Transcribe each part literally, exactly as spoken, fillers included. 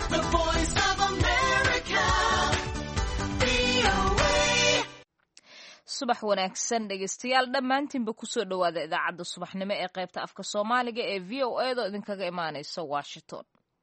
The Voice of America. V O A. subax wanaagsan dhegeystayaal dhammaantiinba kusoo dhowaada idaacadda subaxnimo ee qaybta afka soomaaliga ee v o a da idinkaga imaanaysa washington.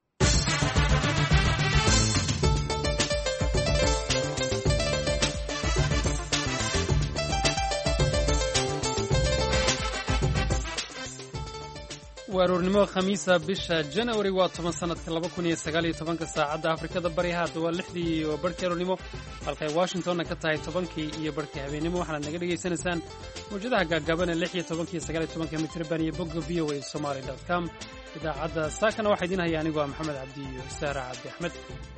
waa aroornimo khamiisa bisha janawari waa toban sanadka laba kun iyo sagaal iyo tobanka saacadda afrikada bari hadda waa lixdii iyo barhkii aroornimo halkay washingtonna ka tahay tobankii iyo barhkii habeennimo waxaad naga dhegaysanaysaan mawjadaha gaagaaban ee lix iyo tobanka iyo sagaal iyo tobanka mitirban iyo bogga v o a somaly dot com idaacadda saakana waxaa idiin haya anigu waa maxamed cabdi iyo saara cabdi axmed.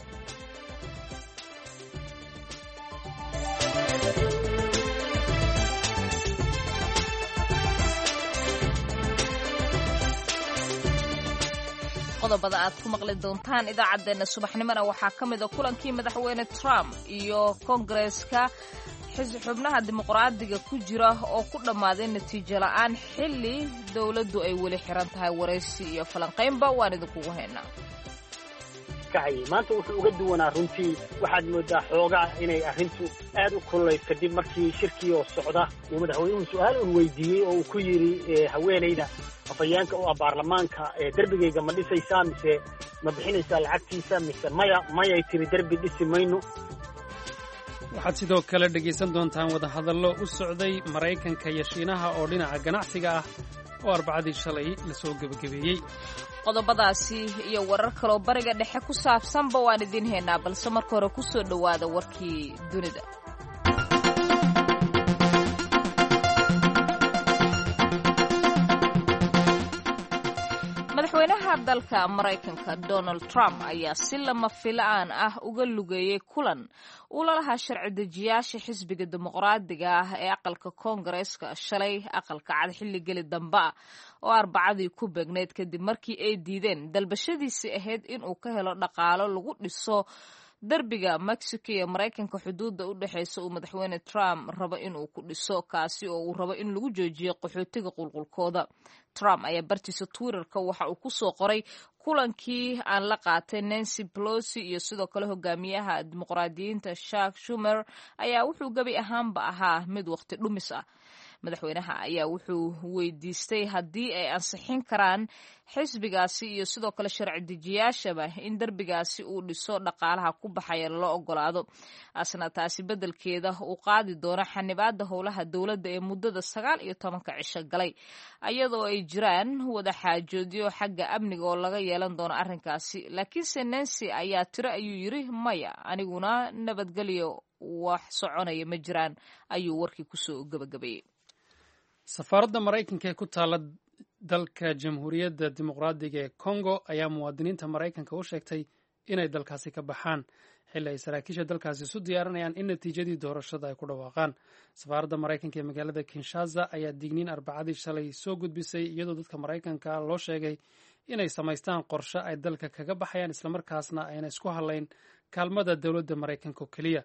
qodobada aad ku maqli doontaan idaacaddeenna subaxnimona waxaa ka mid a kulankii madaxweyne trump iyo koongareeska xubnaha dimuqraadiga ku jira oo ku dhammaaday natiijo la'aan xilli dowladdu ay weli xiran tahay waraysi iyo falanqaynba waan idinkugu haynaa. maanta wuxuu uga duwanaa runtii waxaad moodaa xoogaa inay arrintu aad u kululayd kadib markii shirkii oo socda uu madaxweynuhu su-aal un weydiiyey oo uu ku yidhi haweenayda afhayeenka u ah baarlamaanka derbigayga ma dhisaysaa mise ma bixinaysaa lacagtiisa mise maya mayay tiri derbi dhisi mayno. waxaad sidoo kale dhegaysan doontaan wadahadallo u socday maraykanka iyo shiinaha oo dhinaca ganacsiga ah oo arbacadii shalay lasoo gebagabeeyey. qodobadaasi iyo warar kaloo bariga dhexe ku saabsanba waan idiin haynaa balse marka hore ku soo dhowaada warkii dunida. madaxweynaha dalka maraykanka donald trump ayaa si lama filaan ah uga lugeeyey kulan uu lalahaa sharci dejiyaasha xisbiga dimuqraadiga ah ee aqalka koongareeska shalay aqalka cad xilligeli dambe ah oo arbacadii ku beegnayd kadib markii ay diideen dalbashadiisii ahayd inuu ka helo dhaqaalo lagu dhiso derbiga mexico iyo maraykanka xuduudda u dhexaysa uu madaxweyne trump rabo inuu ku dhiso kaasi oo uu rabo in lagu joojiyo qaxootiga qulqulkooda. trump ayaa bartiisa twitterka waxa uu ku soo qoray kulankii aan la qaatay nancy pelosi iyo sidoo kale hogaamiyaha dimuqraadiyiinta chuck schumer ayaa wuxuu gebi ahaanba ahaa mid waqti dhumis ah. madaxweynaha ayaa wuxuu weydiistay haddii ay ansixin karaan xisbigaasi iyo sidoo kale sharci dejiyaashaba in derbigaasi uu dhiso dhaqaalaha ku baxaya loo ogolaado asna taasi beddelkeeda uu qaadi doono xanibaadda howlaha dowladda ee muddada sagaal iyo tobanka cisho galay iyadoo ay jiraan wada xaajoodyo xagga amniga oo laga yeelan doono arrinkaasi. laakiinse nancy ayaa tiro ayuu yidhi maya aniguna nabadgelyo wax soconaya ma jiraan ayuu warkii kusoo gebagabeeyey. safaaradda maraykanka ee ku taalla dalka jamhuuriyadda dimuqraadiga ee congo ayaa muwaadiniinta maraykanka u sheegtay inay dalkaasi ka baxaan xilli ay saraakiisha dalkaasi isu diyaarinayaan in natiijadii doorashada ay ku dhawaaqaan. safaaradda maraykanka ee magaalada kinshasa ayaa digniin arbacadii shalay soo gudbisay iyadoo dadka maraykanka loo sheegay inay samaystaan qorshe ay dalka kaga baxayaan islamarkaasna ayna isku hadlayn kaalmada dowladda maraykanka oo keliya.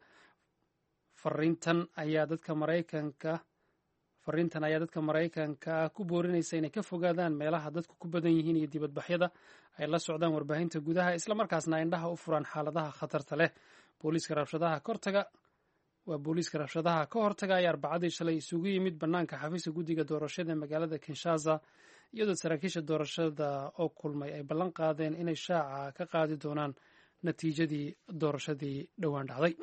fariintan ayaa dadka maraykanka fariintan ayaa dadka maraykanka ku boorinaysa inay ka fogaadaan meelaha dadku ku badan yihiin iyo dibadbaxyada ay la socdaan warbaahinta gudaha islamarkaasna indhaha u furaan xaaladaha khatarta leh. booliiska rabshadaha kortaga waa booliiska rabshadaha ka hortaga ayaa arbacadii shalay isugu yimid bannaanka xafiiska guddiga doorashada ee magaalada kinshasa iyadoo saraakiisha doorashada oo kulmay ay ballan qaadeen inay shaaca ka qaadi doonaan natiijadii doorashadii dhowaan dhacday.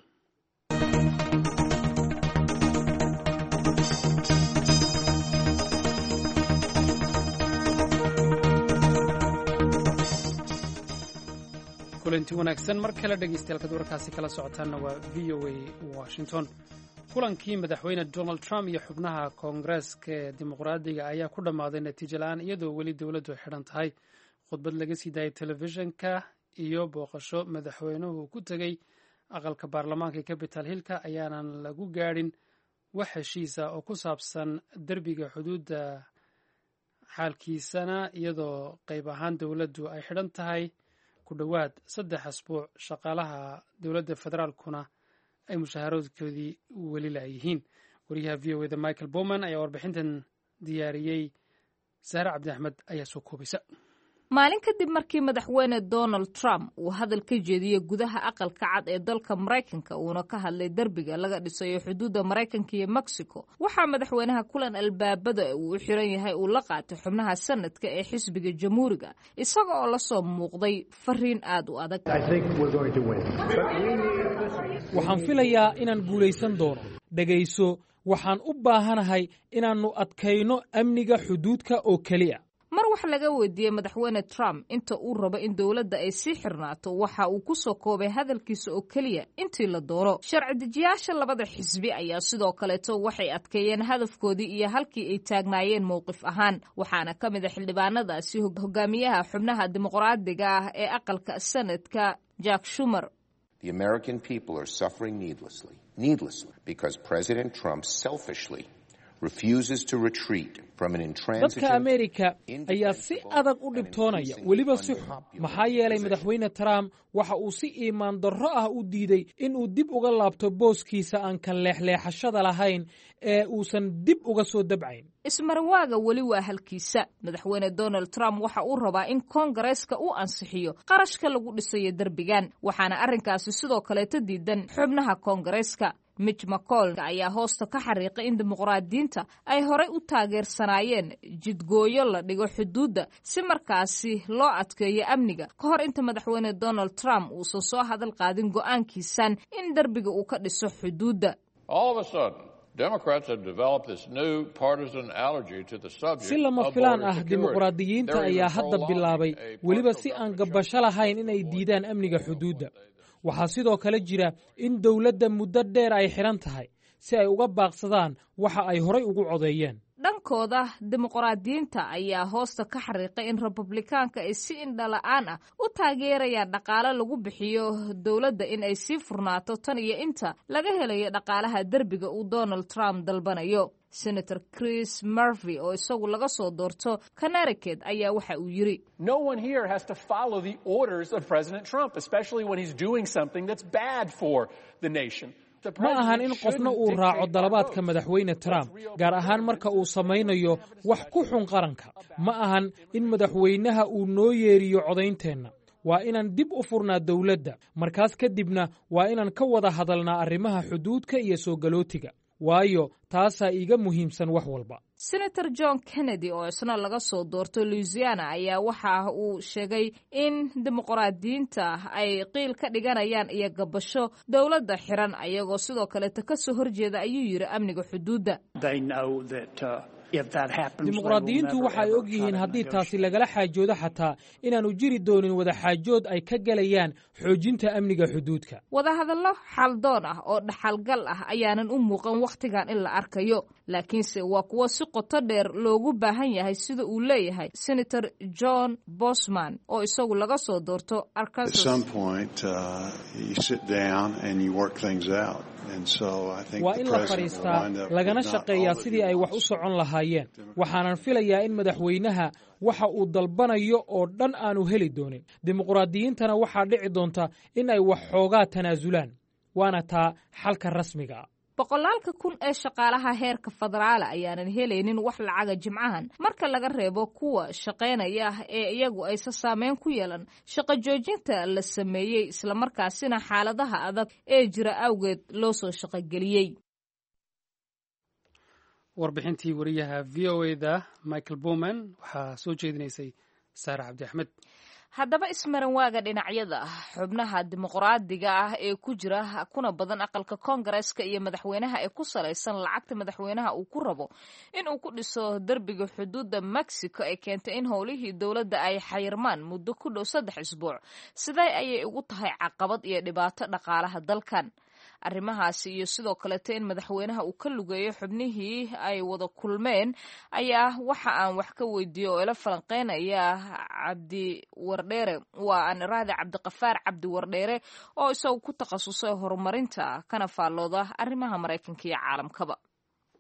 kulanti wanaagsan mar kale dhegeystayaal kad warkaasi kala socotaanna waa v o a washington. kulankii madaxweyne donald trump iyo xubnaha koongareeska ee dimuqraadiga ayaa ku dhammaaday natiijo la-aan iyadoo weli dowladdu ay xidhan tahay. khudbad laga sii daayay telefishinka iyo booqasho madaxweynuhu ku tegey aqalka baarlamaanka ee capital hillka ayaanan lagu gaadhin wax heshiisa oo ku saabsan derbiga xuduudda xaalkiisana iyadoo qayb ahaan dowladdu ay xidhan tahay ku dhowaad saddex asbuuc shaqaalaha dowladda federaalkuna ay mushaharaadkoodii weli laayihiin. wariyaha v o eda michael bowman ayaa warbixintan diyaariyey. sahre cabdi axmed ayaa soo koobaysa. maalin kadib markii madaxweyne donald trump uu hadal ka jeediyey gudaha aqalka cad ee dalka maraykanka uuna ka hadlay derbiga laga dhisayo xuduudda maraykanka iyo mexico waxaa madaxweynaha kulan albaabada uu u xiran yahay uu la qaatay xubnaha sanadka ee xisbiga jamhuuriga isaga oo la soo muuqday fariin aad u adag. waxaan filayaa inaan guulaysan doono. dhegayso, waxaan u baahanahay inaannu adkayno amniga xuduudka oo keliya. mar wax laga weydiiyey madaxweyne trump inta uu rabo in dowladda ay sii xirnaato waxa uu ku soo koobay hadalkiisa oo keliya intii la doono. sharci dejiyaasha labada xisbi ayaa sidoo kaleeto waxay adkeeyeen hadafkoodii iyo halkii ay taagnaayeen mowqif ahaan waxaana ka mid a xildhibaanadaasi hogaamiyaha xubnaha dimuqraadiga ah ee aqalka sanadka jack shumer. The American people are suffering needlessly, needlessly, because President Trump selfishly refuses to retreat from an intransigent. dadka Amerika ayaa si adag u dhibtoonaya weliba si xun maxaa yeelay madaxweyne Trump waxa uu si iimaan darro ah u diiday in uu dib uga laabto booskiisa aan ka leexleexashada lahayn ee uusan dib uga soo dabcayn. ismarwaaga weli waa halkiisa. madaxweyne donald trump waxa uu rabaa in koongareeska uu ansixiyo qarashka lagu dhisayo derbigan waxaana arrinkaasi sidoo kaleeto diidan xubnaha koongareeska. mitch mcconnell ayaa hoosta ka xariiqay in dimuqraadiyiinta ay horey u taageersanaayeen jidgooyo la dhigo xuduudda si markaasi loo adkeeyo amniga ka hor inta madaxweyne donald trump uusan soo hadal qaadin go'aankiisan in derbiga uu ka dhiso xuduudda. si lama filaan ah dimuqraadiyiinta ayaa hadda bilaabay weliba si aan gabasho lahayn inay diidaan amniga xuduudda. waxaa sidoo kale jira in dowladda muddo dheer ay xidhan tahay si ay uga baaqsadaan waxa ay horay ugu codeeyeen. dhankooda dimuqraadiyiinta ayaa hoosta ka xariiqay in republikaanka ay si indhala-aan ah u taageerayaan dhaqaale lagu bixiyo dowladda in ay sii furnaato tan iyo inta laga helayo dhaqaalaha derbiga uu donald trump dalbanayo. senator chris murphy oo isagu laga soo doorto connecticut ayaa waxa uu yiri no one here has to follow the orders of President Trump, especially when he's doing something that's bad for the nation. ma ahan in qofna uu raaco dalabaadka madaxweyne Trump gaar ahaan marka uu samaynayo wax ku xun qaranka. ma ahan in madaxweynaha uu noo yeeriyo codaynteenna. waa inaan dib u furnaa dowladda markaas kadibna waa inaan ka wada hadalnaa arrimaha xuduudka iyo soo galootiga waayo taasaa iiga muhiimsan wax walba. senator john kennedy oo isna laga soo doorto louisiana ayaa waxa uu sheegay in dimuqraadiyiinta ay qiil ka dhiganayaan iyo gabasho dowladda xiran ayagoo sidoo kaleeta ka soo horjeeda ayuu yiri amniga xuduudda. dimuqraadiyiintu waxa ay og yihiin haddii taasi lagala xaajoodo xataa inaanu jiri doonin wada xaajood ay ka galayaan xoojinta amniga xuduudka. wadahadallo xaldoon ah oo dhaxalgal ah ayaanan u muuqan wakhtigan in la arkayo laakiinse waa kuwo si qoto dheer loogu baahan yahay sida uu leeyahay senator john bosman oo isagu laga soo doorto Arkansas. waa in la fadhiistaa lagana shaqeeyaa sidii ay wax u socon lahaayeen. waxaanan filayaa in madaxweynaha waxa uu dalbanayo oo dhan aanu heli doonin. dimuqraadiyiintana waxaa dhici doonta in ay wax xoogaa tanaasulaan waana taa xalka rasmiga. boqolaalka kun ee shaqaalaha heerka federaala ayaanan helaynin wax lacaga jimcahan marka laga reebo kuwa shaqaynaya ee iyagu aysa saameyn ku yeelan shaqo joojinta la sameeyey islamarkaasina xaaladaha adag ee jira awgeed loo soo shaqogeliyey. warbixintii wariyaha v o eda michael bowman waxaa soo jeedinaysay saare cabdi axmed. haddaba ismaranwaaga dhinacyada xubnaha dimuqraadiga ah ee ku jira kuna badan aqalka koongareeska iyo madaxweynaha ee ku salaysan lacagta madaxweynaha uu ku rabo in uu ku dhiso derbiga xuduudda mexico ee keentay in howlihii dowladda ay xayirmaan muddo ku dhow saddex isbuuc sidee ayay ugu tahay caqabad iyo dhibaato dhaqaalaha dalkan. arrimahaasi iyo sidoo kaleeto in madaxweynaha uu ka lugeeyo xubnihii ay wada kulmeen ayaa waxa aan wax ka weydiiyo oo ila falanqeynaya cabdi wardheere waa aan iraahda cabdiqafaar cabdi wardheere oo isagu ku takhasusay horumarinta kana faallooda arrimaha maraykanka iyo caalamkaba.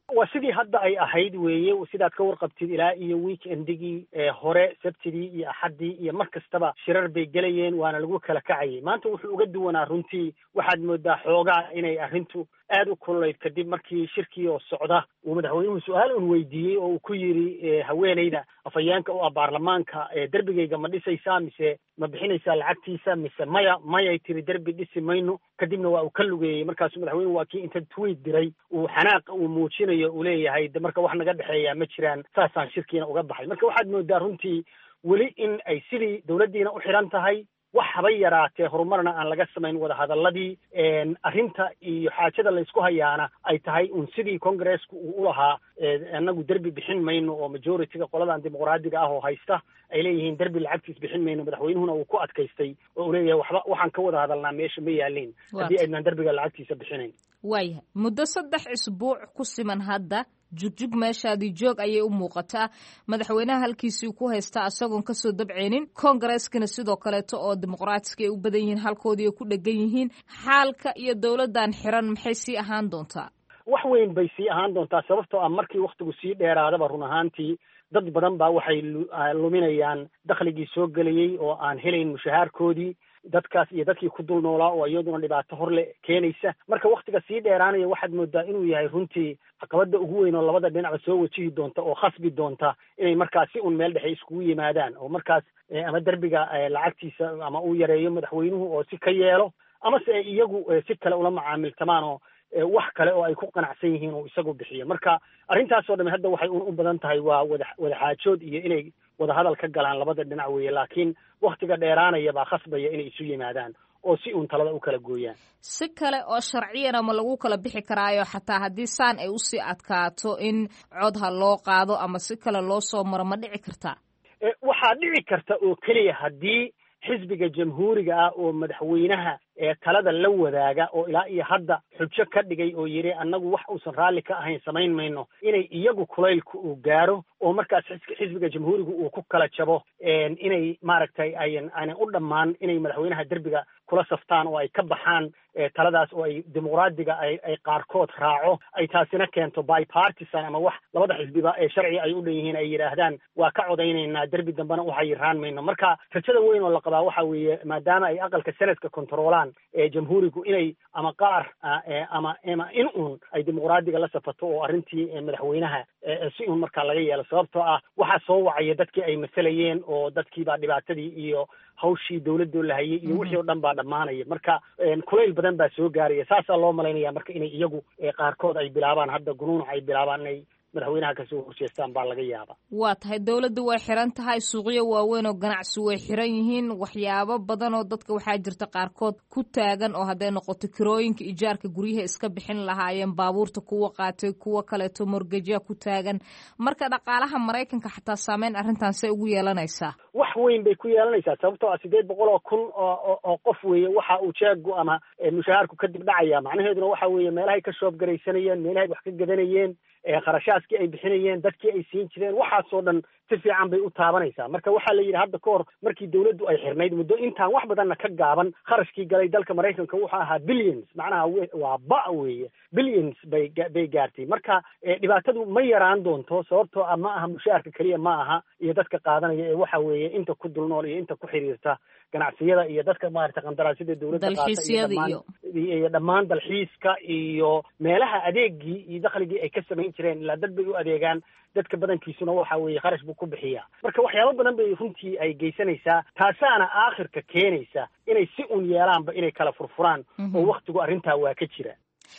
waa sidii hadda ay ahayd weeye sidaad ka warqabtid ilaa iyo weekendigii hore sabtidii iyo axaddii iyo mar kastaba shirar bay gelayeen waana lagu kala kacayay maanta wuxuu uga duwanaa runtii waxaad moodaa xoogaa inay arrintu aad u kululayd kadib markii shirkii oo socda uu madaxweynuhu su-aal un weydiiyey oo uu ku yidhi haweeneyda afhayeenka u ah baarlamaanka derbigayga ma dhisaysaa mise ma bixinaysaa lacagtiisa mise maya mayay tiri derbi dhisi mayno kadibna waa uu ka lugeeyey markaasuu madaxweynuhu waa kii inta tweet diray uu xanaaq uu muujinayo uu leeyahay de marka wax naga dhexeeyaa ma jiraan saasaan shirkiina uga baxay marka waxaad moodaa runtii weli in ay sidii dawladdiina u xiran tahay wax haba yaraatee horumarna aan laga samayn wadahadaladii arrinta iyo xaajada laysku hayaana ay tahay un sidii congressku uu u lahaa annagu derbi bixin mayno oo majority-ga qoladan dimuqraadiga ah oo haysta ay leeyihiin derbi lacagtiis bixin mayno madaxweynuhuna uu ku adkaystay oo uu leeyahay waxba waxaan ka wada hadalnaa meesha ma yaalin haddii aydnaan derbiga lacagtiisa bixinayn waayahay muddo saddex isbuuc ku siman hadda jugjug meeshaadii joog ayay u muuqataa madaxweynaha halkiisii ku haystaa isagoon kasoo dabceynin kongareskana sidoo kaleeto oo dimuqraatiska ay u badan yihiin halkoodii ay ku dhegan yihiin xaalka iyo dowladdan xiran maxay sii ahaan doontaa wax weyn bay sii ahaan doontaa sababtoo ah markii waktigu sii dheeraadaba run ahaantii dad badan baa waxay luminayaan dakhligii soo gelayey oo aan helayn mushahaarkoodii dadkaas iyo dadkii ku dul noolaa oo iyaduna dhibaato horle keenaysa marka waktiga sii dheeraanaya waxaad moodaa inuu yahay runtii caqabada ugu weyn oo labada dhinacba soo wajihi doonta oo khasbi doonta inay markaas si un meel dhexe iskugu yimaadaan oo markaas ama derbiga lacagtiisa ama uu yareeyo madaxweynuhu oo si ka yeelo ama se iyagu si kale ula macaamiltamaan oo wax kale oo ay ku qanacsan yihiin oo isagu bixiyo marka arrintaasoo dhami hadda waxay u badan tahay waa wada wadaxaajood iyo inay wadahadal ka galaan labada dhinac weeye laakiin waktiga dheeraanaya baa khasbaya inay isu yimaadaan oo si uun talada u kala gooyaan si kale oo sharciyana ma lagu kala bixi karaayo xataa haddii saan ay usii adkaato in codha loo qaado ama si kale loo soo maro ma dhici kartaa waxaa dhici karta oo keliya haddii xisbiga jamhuuriga ah oo madaxweynaha ee talada la wadaaga oo ilaa iyo hadda xujo ka dhigay oo yidhi annagu wax uusan raalli ka ahayn samayn mayno inay iyagu kulaylka uu gaaro oo markaas xisbiga jamhuuriga uu ku kala jabo inay maaragtay ayan aanay u dhammaan inay madaxweynaha derbiga kula saftaan oo ay ka baxaan taladaas oo ay dimuqraadiga ay ay qaarkood raaco ay taasina keento bipartisan ama wax labada xisbiba ee sharci ay u dhan yihiin ay yidhaahdaan waa ka codaynaynaa derbi dambena waxay raan mayno marka rajada weyn oo la qabaa waxa weeye maadaama ay aqalka senadka controlaan ee jamhuurigu inay ama qaar ama ama in uun ay dimuqraadiga la safato oo arrintii madaxweynaha si uun markaa laga yeelo sababtoo ah waxaa soo wacaya dadkii ay masalayeen oo dadkii baa dhibaatadii iyo hawshii dawladoo la hayay iyo wixii oo dhan baa dhammaanaya marka kulayl badan baa soo gaaraya saasaa loo malaynaya marka inay iyagu qaarkood ay bilaabaan hadda gunuunac ay bilaabaan inay madaxweynaha kasoo horjeestaan baa laga yaaba waa tahay dawladda way xiran tahay suuqyo waaweyn oo ganacsi way xiran yihiin waxyaabo badan oo dadka waxaa jirta qaarkood ku taagan oo hadday noqoto kirooyinka ijaarka guryaha iska bixin lahaayeen baabuurta kuwa qaatay kuwa kaleeto morgajya ku taagan marka dhaqaalaha maraykanka xataa saameyn arrintan say ugu yeelanaysaa wax weyn bay ku yeelanaysaa sababtoo ah sideed boqol oo kun oo oo qof weeye waxa uu jeegu ama mushahaarku kadib dhacaya macnaheeduna waxa weeye meelahay ka shoob garaysanayeen meelahay wax ka gadanayeen kharashaaskii ay bixinayeen dadkii ay siin jireen waxaasoo dhan si fiican bay u taabanaysaa marka waxaa la yidhi hadda ka hor markii dawladdu ay xirnayd muddo intaan wax badanna ka gaaban kharashkii galay dalka maraykanka wuxuu ahaa billions macnaha waa ba weeye billions bay bay gaartay marka dhibaatadu ma yaraan doonto sababtoo ah ma aha mushaharka keliya ma aha iyo dadka qaadanaya ee waxa weeye inta ku dulnool iyo inta ku xiriirta ganacsiyada iyo dadka maarata qandaraasyada dawladda qaata iyo dhammaan dalxiiska iyo meelaha adeegii iyo dakhligii ay ka samayn jireen ilaa dad bay u adeegaan dadka badankiisuna waxa weeye kharash buu ku bixiyaa marka waxyaabo badan bay runtii ay geysanaysaa taasaana aakhirka keenaysa inay si un yeelaanba inay kala furfuraan oo waktigu arrintaa waa ka jira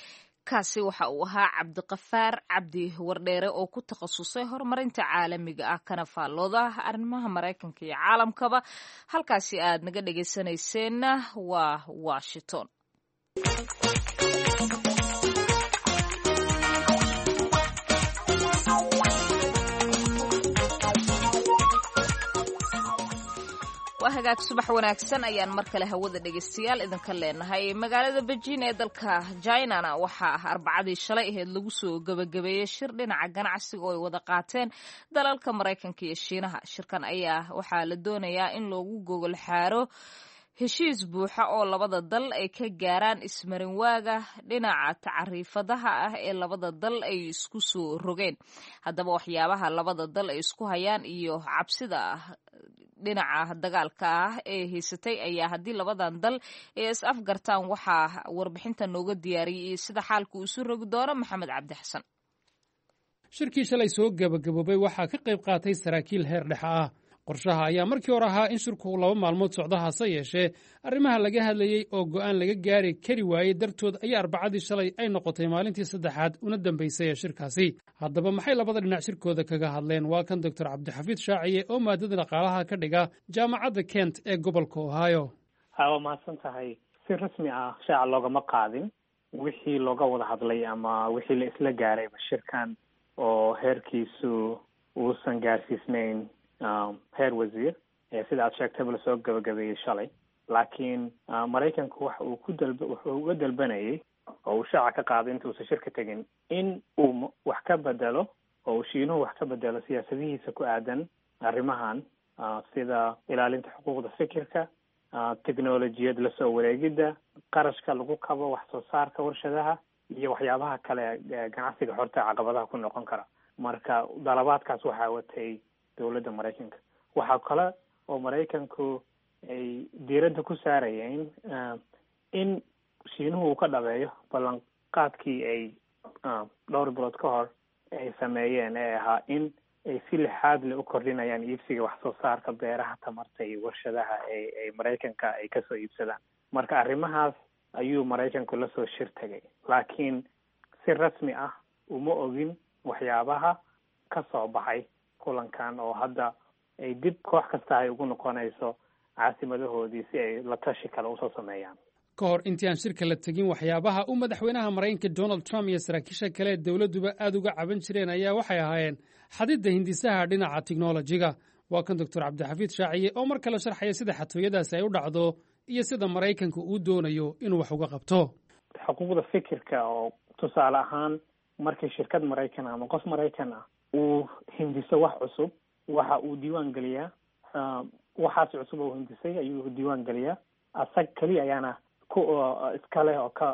kaasi waxa uu ahaa cabdiqafaar cabdi wardheere oo ku takhasusay horumarinta caalamiga ah kana faallooda arrimaha maraykanka iyo caalamkaba halkaasi aad naga dhegaysanayseena waa washington waa hagaag subax wanaagsan ayaan mar kale hawada dhegaystayaal idinka leenahay magaalada beijing ee dalka jinana waxaa ah arbacadii shalay aheyd lagu soo gebagabeeyey shir dhinaca ganacsiga oo ay wada qaateen dalalka maraykanka iyo shiinaha shirkan ayaa waxaa la doonayaa in loogu gogol xaaro heshiis buuxa oo labada dal ay ka gaaraan ismarinwaaga dhinaca tacriifadaha ah ee labada dal ay isku soo rogeen. haddaba waxyaabaha labada dal ay isku hayaan iyo cabsida dhinaca dagaalka ah ee haysatay ayaa haddii labadan dal ay is afgartaan waxaa warbixinta nooga diyaariyey sida xaalku isu rogi doono maxamed cabdi xasan. shirkii shalay soo gabagaboobay waxaa ka qayb qaatay saraakiil heer dhexe ah. qorshaha ayaa markii hore ahaa in shirku laba maalmood socdo, hase yeeshee arrimaha laga hadlayey oo go'aan laga gaari kari waayey dartood ayaa arbacadii shalay ay noqotay maalintii saddexaad una dambaysay ee shirkaasi. haddaba maxay labada dhinac shirkooda kaga hadleen? waa kan doctor cabdixafiid shaaciye oo maadada dhaqaalaha ka dhiga jaamacadda kent ee gobolka ohio. waa mahadsan tahay. si rasmi ah shaaca loogama qaadin wixii looga wada hadlay ama wixii la isla gaarayba shirkan oo heerkiisu uusan gaarsiisnayn heer wasiir sida aad sheegtayba lasoo gabagabeeyey shalay. laakiin maraykanku waxa uu ku dalba wuxuu uga dalbanayay oo uu shaaca ka qaaday intuusan shirka tegin in uu wax ka bedelo oo uu shiinuhu wax ka bedelo siyaasadihiisa ku aadan arrimahan sida ilaalinta xuquuqda fikirka, technolojiyad lasoo wareegidda, qarashka lagu kabo wax soo saarka warshadaha iyo waxyaabaha kale ganacsiga xorta caqabadaha ku noqon kara. marka dalabaadkaas waxaa watay dowladda maraykanka. waxaa kale oo maraykanku ay diiradda ku saarayeen in shiinuhu uu ka dhabeeyo ballanqaadkii ay dhowr bilood ka hor ay sameeyeen ee ahaa in ay si lixaad le u kordhinayaan iibsiga wax soo saarka beeraha, tamarta iyo warshadaha ay ay maraykanka ay kasoo iibsadaan. marka arrimahaas ayuu maraykanku lasoo shir tegay, laakiin si rasmi ah uma ogin waxyaabaha ka soo baxay kulankan oo hadda ay dib koox kasta ay ugu noqonayso caasimadahoodii si ay la tashi kale usoo sameeyaan. ka hor intii aan shirka la tegin, waxyaabaha uu madaxweynaha maraykanka donald trump iyo saraakiisha kale dowladduba aad uga caban jireen ayaa waxay ahaayeen xadidda hindisaha dhinaca tiknolojiga. waa kan doctor cabdixafiid shaaciye oo mar kale sharxaya sida xatooyadaasi ay u dhacdo iyo sida maraykanka uu doonayo inuu wax uga qabto. xuquuqda fikirka oo tusaale ahaan markii shirkad maraykan ama qof maraykan ah uu hindiso wax cusub, waxa uu diiwaan geliyaa waxaas cusub oo hindisay ayuu diiwaan geliyaa. asag keliya ayaana ku iskale oo ka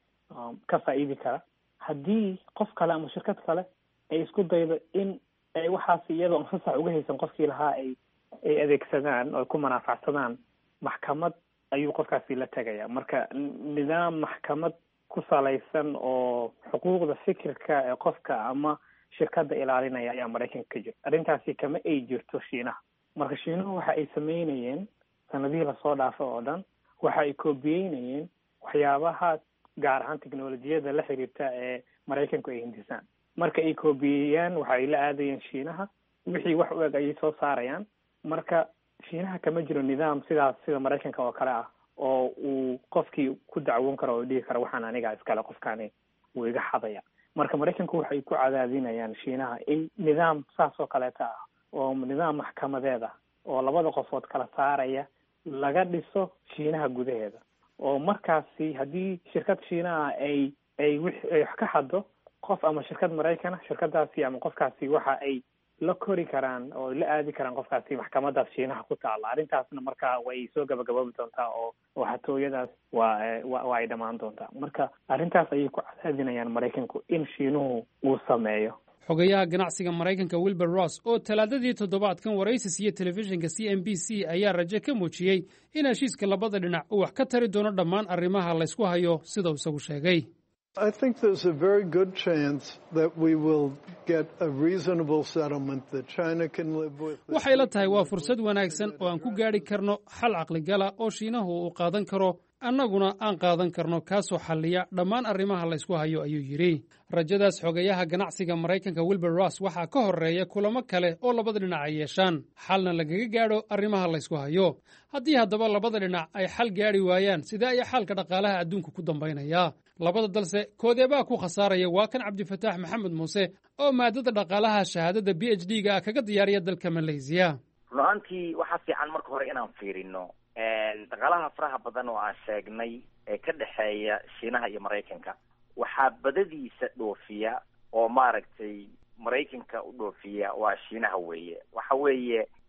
ka faa'iidi kara. haddii qof kale ama shirkad kale ay isku daydo in ay waxaas iyadoo fasax uga haysan qofkii lahaa ay ay adeegsadaan oo ku manaafacsadaan, maxkamad ayuu qofkaasi la tegaya. marka nidaam maxkamad ku salaysan oo xuquuqda fikirka ee qofka ama shirkadda ilaalinaya ayaa maraykanka ka jira. arrintaasi kama ay jirto shiinaha. marka shiinuhu waxa ay sameynayeen sanadihii lasoo dhaafay oo dhan, waxa ay koobiyeynayeen waxyaabaha gaar ahaan teknolojiyada la xiriirta ee maraykanku ay hindisaan. marka ay koobiyeyaan waxa ay la aadayeen shiinaha, wixii wax u eg ayay soo saarayaan. marka shiinaha kama jiro nidaam sidaas sida maraykanka oo kale ah oo uu qofkii ku dacwoon karo oo dhihi karo waxaan aniga iskale, qofkaani wuu iga xadaya. marka maraykanku waxay ku cadaadinayaan shiinaha in nidaam saas oo kaleeta ah oo nidaam maxkamadeed ah oo labada qofood kala saaraya laga dhiso shiinaha gudaheeda. oo markaasi haddii shirkad shiinaha ay ay wix ay wax ka xado qof ama shirkad maraykana, shirkadaasi ama qofkaasi waxa ay la kori karaan oo la aadi karaan qofkaasi maxkamadaas shiinaha ku taala. arrintaasna markaa way soo gabagaboobi doontaa oo oo xatooyadaas waa waa ay dhammaan doontaa. marka arrintaas ayay ku cadaadinayaan maraykanku in shiinuhu uu sameeyo. xogayaha ganacsiga maraykanka wilbur ross oo talaadadii toddobaadkan waraysi siiyey telefishinka c n b c ayaa rajo ka muujiyey in heshiiska labada dhinac uu wax ka tari doono dhammaan arrimaha laysku hayo sida uu isagu sheegay. I think there's a very good chance that we will get a reasonable settlement that China can live with. waxay la tahay waa fursad wanaagsan oo aan ku gaari karno xal caqligala oo shiinahu uu qaadan karo, annaguna aan qaadan karno kaasoo xalliya dhammaan arrimaha laysku hayo, ayuu yidhi. rajadaas xogayaha ganacsiga maraykanka wilbur ross waxaa ka horreeya kulamo kale oo labada dhinac ay yeeshaan xalna lagaga gaadho arrimaha laysku hayo. haddii haddaba labada dhinac ay xal gaadhi waayaan, sidee ayaa xaalka dhaqaalaha adduunka ku dambaynayaa? labada dalse koodeebaa ku khasaaraya? waa kan cabdifataax maxamed muuse oo maadada dhaqaalaha shahaadada b h d ga ah kaga diyaariya dalka malaysiya. run-aantii waxaa fiican marka hore inaan fiirino dhaqaalaha faraha badan oo aan sheegnay ee ka dhexeeya shiinaha iyo maraykanka. waxaa badadiisa dhoofiya oo maaragtay maraykanka u dhoofiya waa shiinaha weeye. waxa weeye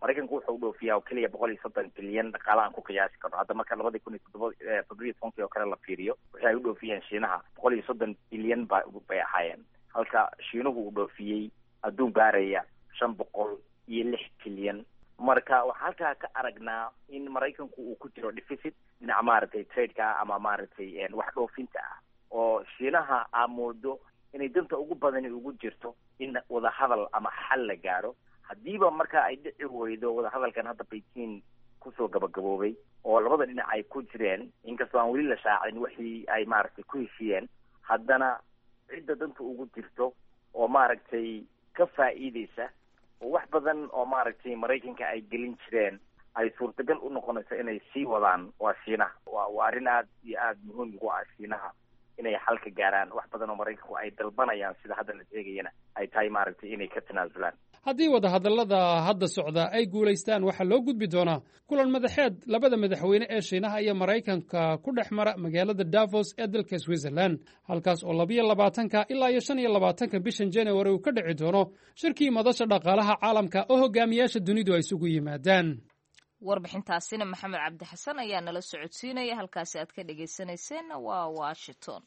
maraykanku wuxuu dhoofiyaa oo keliya boqol iyo soddon bilyan dhaqaala aan ku qiyaasi karno. hadda marka labadii kun iyo toddoba toddobiyo tobankii oo kale la fiiriyo waxay ay u dhoofiyeen shiinaha boqol iyo soddon bilyan ba bay ahaayeen, halka shiinuhu uu dhoofiyey adduun gaaraya shan boqol iyo lix bilyan. marka waxaa halkaa ka aragnaa in maraykanku uu ku jiro deficit dhinaca maaragtay tradeka ama maaragtay wax dhoofinta ah, oo shiinaha aa moodo inay danta ugu badani ugu jirto in wadahadal ama xal la gaaro. haddiiba marka ay dhici weydo wadahadalkan hadda Beijing kusoo gabagaboobay oo labada dhinac ay ku jireen, inkastoo aan weli la shaacin wixii ay maaragtay ku heshiyeen, haddana cidda danta ugu jirto oo maaragtay ka faa'iideysa oo wax badan oo maaragtay maraykanka ay gelin jireen ay suurtagal u noqonayso inay sii wadaan waa shiinaha. waa waa arrin aad iyo aada muhiim ugu ah shiinaha inay xal ka gaaraan. wax badan oo maraykanku ay dalbanayaan sida hadda la sheegayana ay tahay maaragtay inay ka tanaasulaan. haddii wadahadallada hadda socda ay guulaystaan waxaa loo gudbi doonaa kulan madaxeed labada madaxweyne ee shiinaha iyo maraykanka ku dhex mara magaalada Davos ee dalka Switzerland, halkaas oo labiyo labaatanka ilaa iyo shan iyo labaatanka bishan January uu ka dhici doono shirkii madasha dhaqaalaha caalamka oo hogaamiyaasha dunidu ay isugu yimaadaan. warbixintaasina maxamed cabdi xasan ayaa nala socodsiinaya. halkaasi aad ka dhagaysanayseen waa Washington.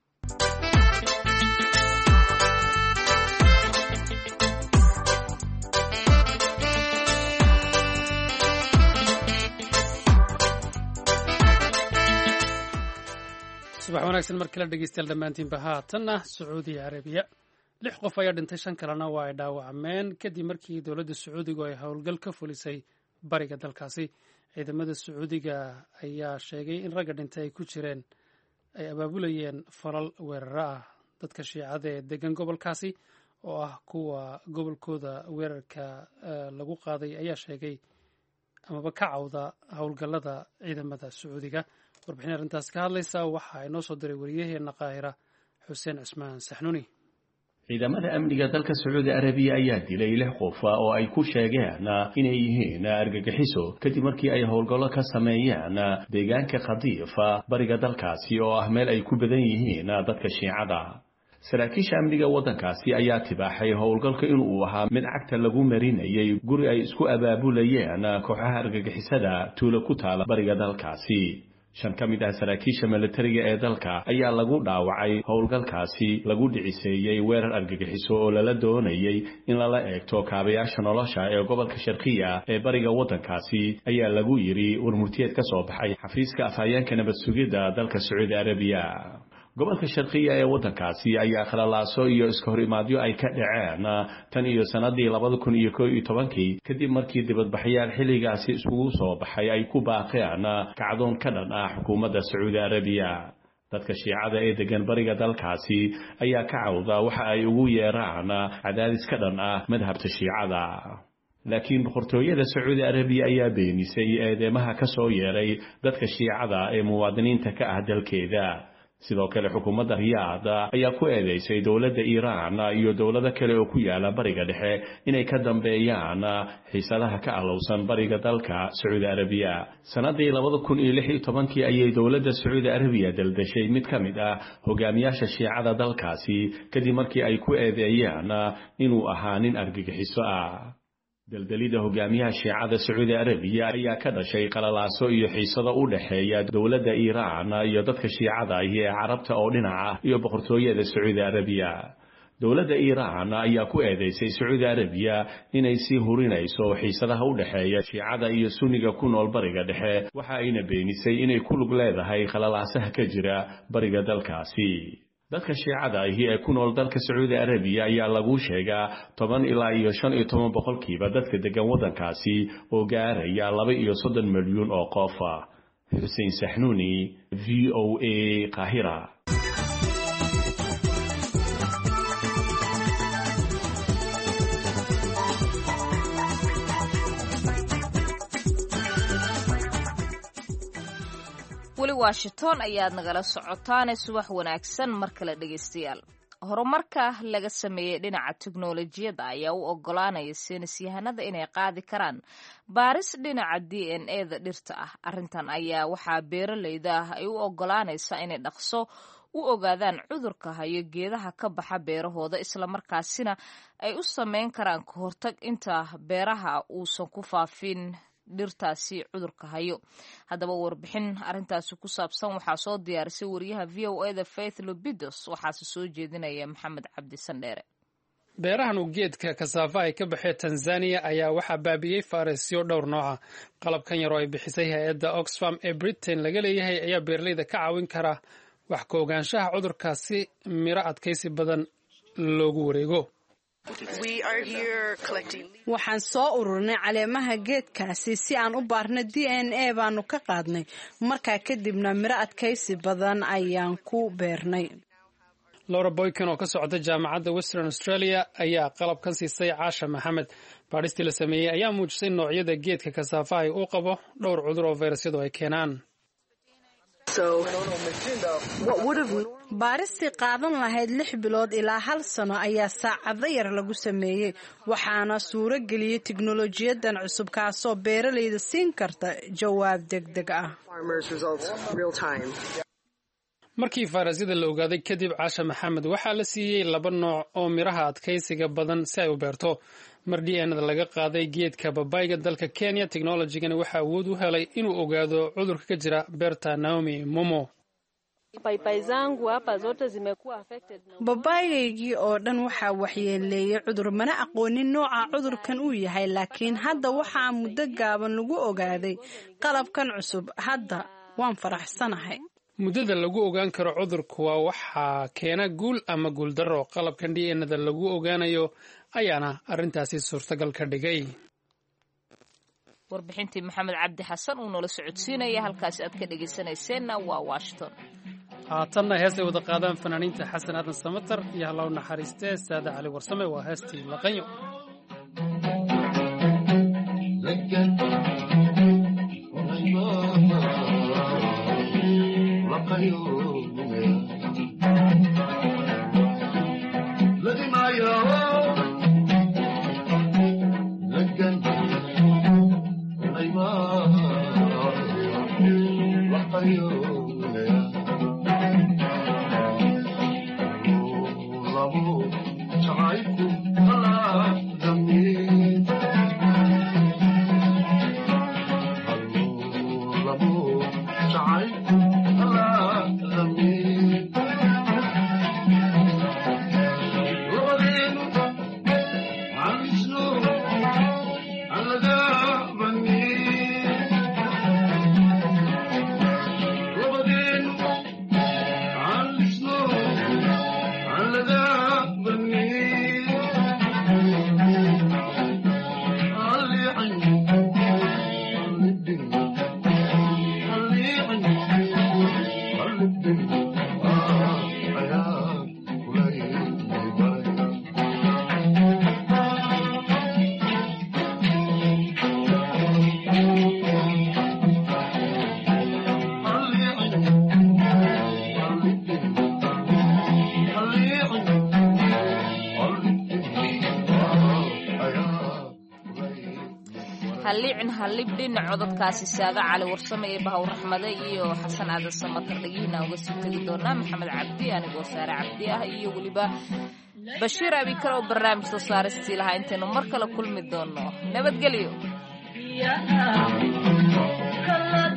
subax wanaagsan mar kale dhegeystayaal dhammaantiinba haatanna Sacuudi Arabiya lix qof ayaa dhintay, shan kalena waa ay dhaawacmeen kadib markii dowladda Sacuudigu ay howlgal ka fulisay bariga dalkaasi. ciidamada Sacuudiga ayaa sheegay in ragga dhintay ay ku jireen ay abaabulayeen falal weeraro ah. dadka shiicada ee degan gobolkaasi oo ah kuwa gobolkooda weerarka lagu qaaday ayaa sheegay amaba ka cawda howlgallada ciidamada Sacuudiga. warbixin arrintaas ka hadlaysa waxa ay noo soo diray wariyaheena Qaahira Xuseen Cismaan Saxnuuni. ciidamada amniga dalka Sacuudi Arabiya ayaa dilay lix qof oo ay ku sheegeen inay yihiin argagixiso kadib markii ay howlgallo ka sameeyeen deegaanka Qadiif bariga dalkaasi oo ah meel ay ku badan yihiin dadka shiicada. saraakiisha amniga waddankaasi ayaa tibaaxay howlgalka inuu ahaa mid cagta lagu marinayay guri ay isku abaabulayeen kooxaha argagixisada tuulo ku taala bariga dalkaasi. shan ka mid ah saraakiisha militariga ee dalka ayaa lagu dhaawacay howlgalkaasi lagu dhiciseeyey weerar argagixiso oo lala doonayay in lala eegto kaabayaasha nolosha ee gobolka Sharqiya ee bariga waddankaasi, ayaa lagu yiri warmurtiyeed ka soo baxay xafiiska afhayeenka nabad sugidda dalka Sacuudi Arabiya. gobolka Sharqiya ee waddankaasi ayaa khalalaaso iyo iska hor imaadyo ay ka dhaceen tan iyo sanadii labada kun iyo kow iyo tobankii kadib markii dibadbaxyaal xilligaasi isugu soo baxay ay ku baaqeen kacdoon ka dhan ah xukuumadda Sacuudi Arabiya. dadka shiicada ee degan bariga dalkaasi ayaa ka cawda waxa ay ugu yeeraan cadaadis ka dhan ah madhabta shiicada. laakiin boqortooyada Sacuudi Arabiya ayaa beenisay eedeymaha ka soo yeeray dadka shiicada ee muwaadiniinta ka ah dalkeeda. sidoo kale xukuumadda Riyaad ayaa ku eedeysay dowladda Iiraan iyo dowlado kale oo ku yaala bariga dhexe inay ka dambeeyaan xiisadaha ka alowsan bariga dalka Sacuudi Arabiya. sanadii labada kun iyo lix iyo tobankii ayay dowladda Sacuudi Arabiya daldashay mid ka mid ah hogaamiyaasha shiicada dalkaasi kadib markii ay ku eedeeyeen inuu ahaa nin argagixiso ah. daldalida hogaamiyaha shiicada Sacuudi Arabiya ayaa ka dhashay qalalaaso iyo xiisado u dhaxeeya dowladda Iiraan iyo dadka shiicada ah ee Carabta oo dhinaca iyo boqortooyada Sacuudi Arabiya. dowladda Iiraan ayaa ku eedeysay Sacuudi Arabiya inay sii hurinayso xiisadaha u dhaxeeya shiicada iyo sunniga ku nool bariga dhexe, waxa ayna beenisay inay ku lug leedahay qalalaasaha ka jira bariga dalkaasi. dadka shiicada ah ee ku nool dalka Sacuudi Arabiya ayaa lagu sheegaa toban ilaa iyo shan iyo toban boqolkiiba dadka degan waddankaasi oo gaaraya laba iyo soddon milyan oo qof. Xuseen Saxnuuni, V O A, Qaahira. Washington ayaad nagala socotaan. subax wanaagsan mar kale dhegeystayaal. horumarka laga sameeyay dhinaca tiknoolajiyada ayaa u ogolaanaya saynisyahanada inay qaadi karaan baaris dhinaca D N A da dhirta ah. arrintan ayaa waxaa beeralayda ah ay u ogolaanaysaa inay dhaqso u ogaadaan cudurka hayo geedaha ka baxa beerahooda islamarkaasina ay u sameyn karaan ka hortag inta beeraha uusan ku faafin dhirtaasi cudurka hayo. Haddaba warbixin arrintaasi ku saabsan waxaa soo diyaarisay wariyaha v o eda Faith Lubidos waxaase soo jeedinaya Maxamed Cabdi Sandheere. beerahan uu geedka kasaafa ay ka baxee Tanzania ayaa waxaa baabi'iyey fayrasyo dhowr nooca. qalabkan yar oo ay bixisay hay-adda Oxfam ee Britain laga leeyahay ayaa beeraleyda ka caawin kara wax ka ogaanshaha cudurkaasi miro adkaysi badan loogu wareego. waxaan soo ururnay caleemaha geedkaasi si aan u baarno D N A baanu ka qaadnay markaa kadibna miro adkaysi badan ayaan ku beernay. Laura Boykin oo ka socda jaamacadda Western Australia ayaa qalabkan siisay Caasha Maxamed. baadhistii la sameeyey ayaa muujisay noocyada geedka kasaafa ay u qabo dhowr cudur oo fayrasyadu ay keenaan. baaristii qaadan lahayd lix bilood ilaa hal sano ayaa saacado yar lagu sameeyey waxaana suuro geliyey tiknolojiyadan cusub kaasoo beeraleyda siin karta jawaab degdeg ah. markii fayrasyada la ogaaday kadib Caasha Maxamed waxaa la siiyey laba nooc oo miraha adkaysiga badan si ay u beerto. mar D N A laga qaaday geedka babayga dalka Kenya, technology-gani waxa awood u helay inuu ogaado cudurka ka jira beerta Naomi Momo. babaygii oo dhan waxaa waxyeeleeyay cudur mana aqoonin nooca cudurkan uu yahay laakiin hadda waxaa muddo gaaban lagu ogaaday qalabkan cusub. hadda waan faraxsanahay. muddada lagu ogaan karo cudurku waa waxaa keena guul ama guul darro. qalabkan D N A lagu ogaanayo ayaana arrintaasi suurtagal ka dhigay. warbixintii Maxamed Cabdi Xasan uu noola socodsiinaya halkaas aad ka dhageysanayseena waa Washington. haatanna heestay wada qaadaan fanaaniinta Xasan Aadan Samatar iyo Halaw Naxariiste Saada Cali Warsame waa heestii Laqanyo. halliicin hallibdhin codadkaasi Saada Cali Warsame ee Bahaw Raxmade iyo Xasan Aadan Samatar dhageyna uga sii tagi doonaa Maxamed Cabdi anigoo Saare Cabdi ah iyo waliba Bashiir Abi Karo barnaamij soo saaristii lahaa intaynu mar kale kulmi doono nabadgelyo.